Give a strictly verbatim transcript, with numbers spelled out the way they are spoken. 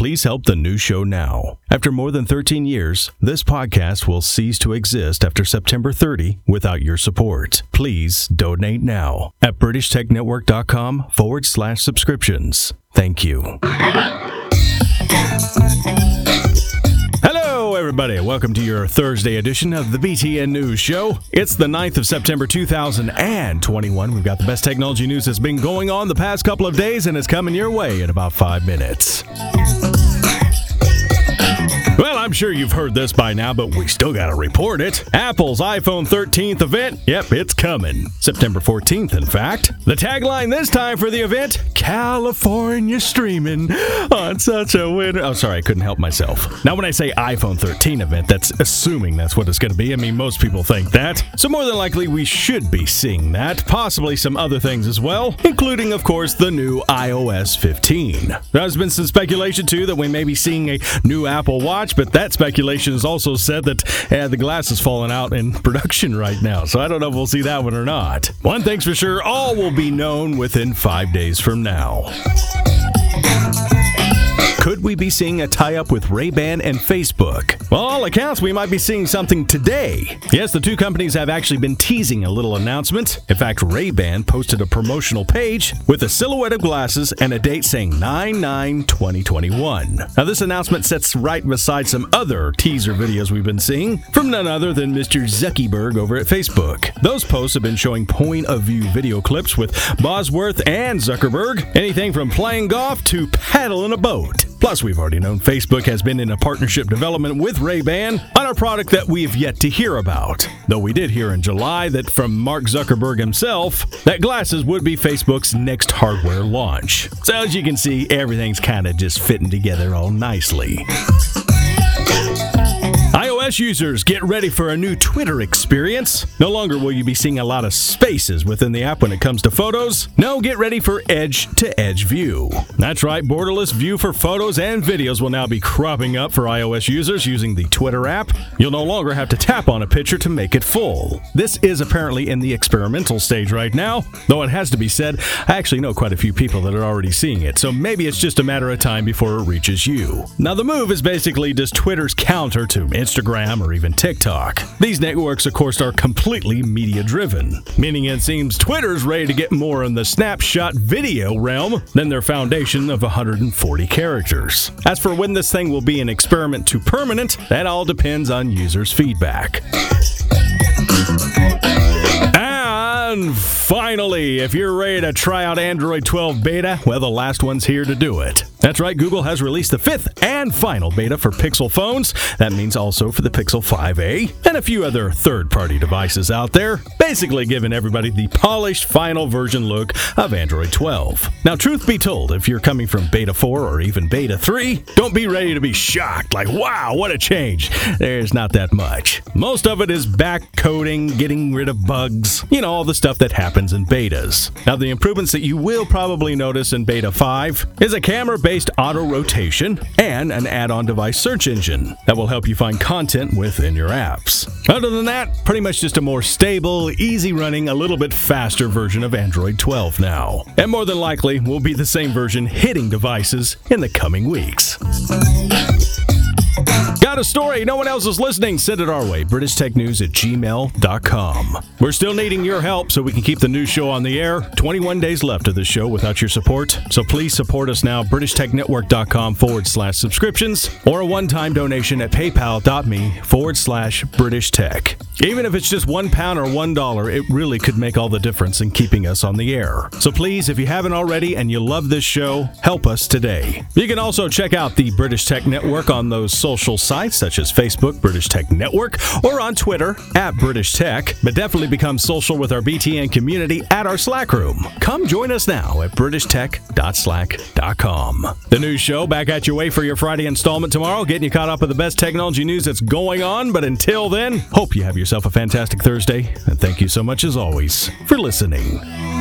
please help the new show now. After more than thirteen years, this podcast will cease to exist after September thirtieth without your support. Please donate now at BritishTechNetwork.com forward slash subscriptions. Thank you. Hello, everybody. Welcome to your Thursday edition of the B T N News Show. It's the ninth of September, two thousand twenty-one. We've got the best technology news that's been going on the past couple of days, and it's coming your way in about five minutes. Well, I'm sure you've heard this by now, but we still got to report it. Apple's iPhone thirteenth event, yep, it's coming. September fourteenth, in fact. The tagline this time for the event, California streaming on such a winter... Oh, sorry, I couldn't help myself. Now, when I say iPhone thirteen event, that's assuming that's what it's going to be. I mean, most people think that. So more than likely, we should be seeing that. Possibly some other things as well, including, of course, the new i O S fifteen. There's been some speculation, too, that we may be seeing a new Apple Watch, but that speculation has also said that eh, the glass is falling out in production right now, so I don't know if we'll see that one or not. One thing's for sure, all will be known within five days from now. Could we be seeing a tie-up with Ray-Ban and Facebook? Well, all accounts, we might be seeing something today. Yes, the two companies have actually been teasing a little announcement. In fact, Ray-Ban posted a promotional page with a silhouette of glasses and a date saying nine nine twenty twenty-one. Now, this announcement sits right beside some other teaser videos we've been seeing from none other than Mister Zuckerberg over at Facebook. Those posts have been showing point-of-view video clips with Bosworth and Zuckerberg, anything from playing golf to paddling a boat. Plus, we've already known Facebook has been in a partnership development with Ray-Ban on a product that we've yet to hear about. Though we did hear in July that from Mark Zuckerberg himself, that glasses would be Facebook's next hardware launch. So as you can see, everything's kind of just fitting together all nicely. iOS users, get ready for a new Twitter experience. No longer will you be seeing a lot of spaces within the app when it comes to photos. No, get ready for edge-to-edge view. That's right, borderless view for photos and videos will now be cropping up for iOS users using the Twitter app. You'll no longer have to tap on a picture to make it full. This is apparently in the experimental stage right now, though it has to be said, I actually know quite a few people that are already seeing it, so maybe it's just a matter of time before it reaches you. Now, the move is basically just Twitter's counter to Instagram or even TikTok. These networks, of course, are completely media-driven, meaning it seems Twitter's ready to get more in the snapshot video realm than their foundation of one hundred forty characters. As for when this thing will be an experiment to permanent, that all depends on users' feedback. And finally, if you're ready to try out Android twelve beta, well, the last one's here to do it. That's right, Google has released the fifth and final beta for Pixel phones. That means also for the Pixel five A and a few other third-party devices out there, basically giving everybody the polished final version look of Android twelve. Now, truth be told, if you're coming from Beta four or even Beta three, don't be ready to be shocked, like, wow, what a change. There's not that much. Most of it is backcoding, getting rid of bugs, you know, all the stuff that happens in betas. Now, the improvements that you will probably notice in Beta five is a camera-based auto rotation and an add-on device search engine that will help you find content within your apps. Other than that, pretty much just a more stable, easy-running, a little bit faster version of Android twelve now. And more than likely will be the same version hitting devices in the coming weeks. Got a story? No one else is listening? Send it our way. British Tech News at gmail dot com. We're still needing your help so we can keep the news show on the air. twenty-one days left of this show without your support. So please support us now. BritishTechNetwork.com forward slash subscriptions or a one-time donation at PayPal.me forward slash British Tech. Even if it's just one pound or one dollar, it really could make all the difference in keeping us on the air. So please, if you haven't already and you love this show, help us today. You can also check out the British Tech Network on those social sites such as Facebook, British Tech Network, or on Twitter at British Tech. But definitely become social with our B T N community at our Slack room. Come join us now at british tech dot slack dot com. The news show back at your way for your Friday installment tomorrow, getting you caught up with the best technology news that's going on. But until then, hope you have yourself a fantastic Thursday, and thank you so much as always for listening.